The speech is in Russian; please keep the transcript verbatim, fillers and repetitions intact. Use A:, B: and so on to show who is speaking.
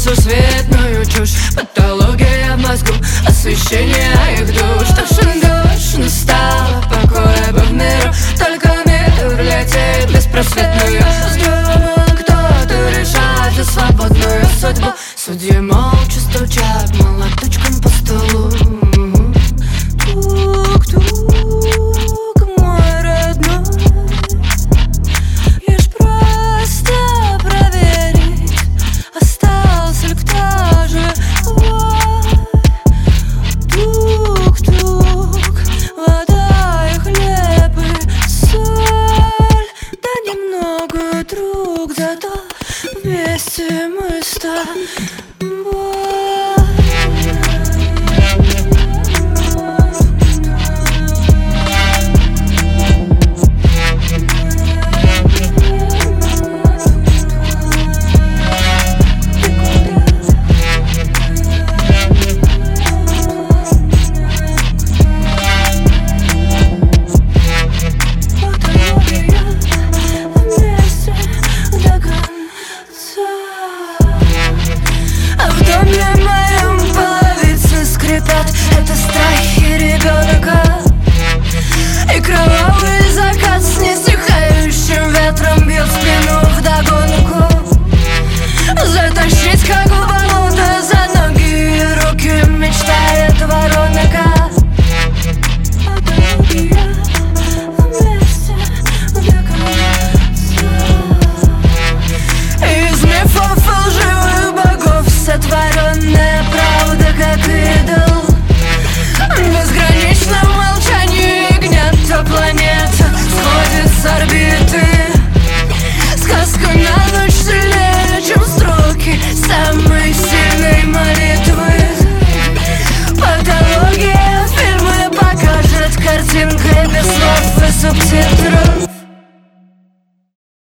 A: несусветную чушь. Патология в мозгу, освещение их душ. Тошен душ, настало покоя бы в миру. Только мир летит в беспросветную звезду. Кто-то решает за свободную судьбу. Судьи молча стучат молоточком по столу. Друг, зато вместе мы с тобой. Это страхи ребенка и кровавый закат с несихающим ветром бьет в спину вдогонку.